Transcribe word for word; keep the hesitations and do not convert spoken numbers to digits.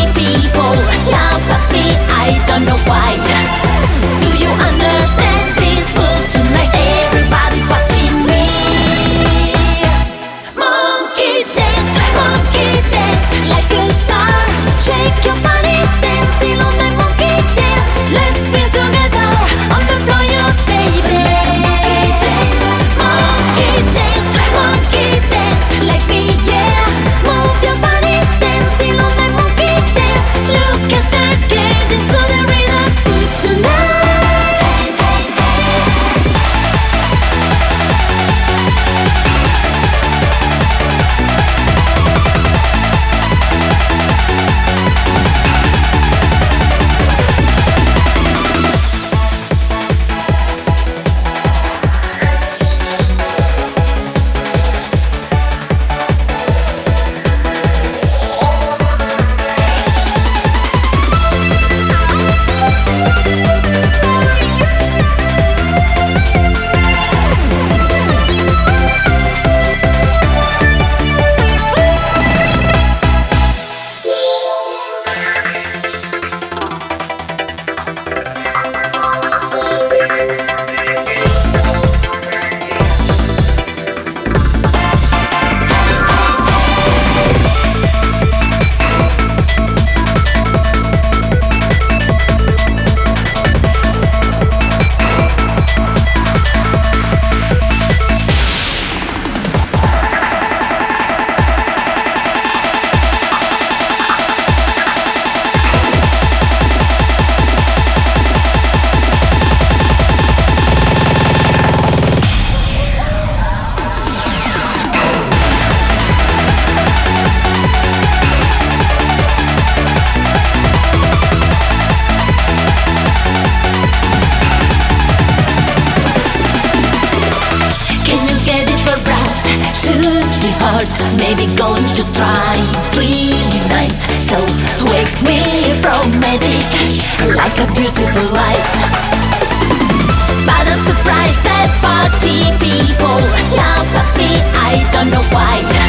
people laugh at me, I don't know why. Do you understand this move tonight? Everybody's watching me. Monkey dance, monkey dance like a star. Shake your body, dancing on the monkey dance. Let's be together on the floor, you baby. Monkey dance, monkey dance like me, yeah. Move your body, dancing on the monkey dance. Look at that, get into the rhythm tonight. Maybe going to try dream night. So wake me from magic like a beautiful light. But I'm surprised that party people laugh at me, I don't know why.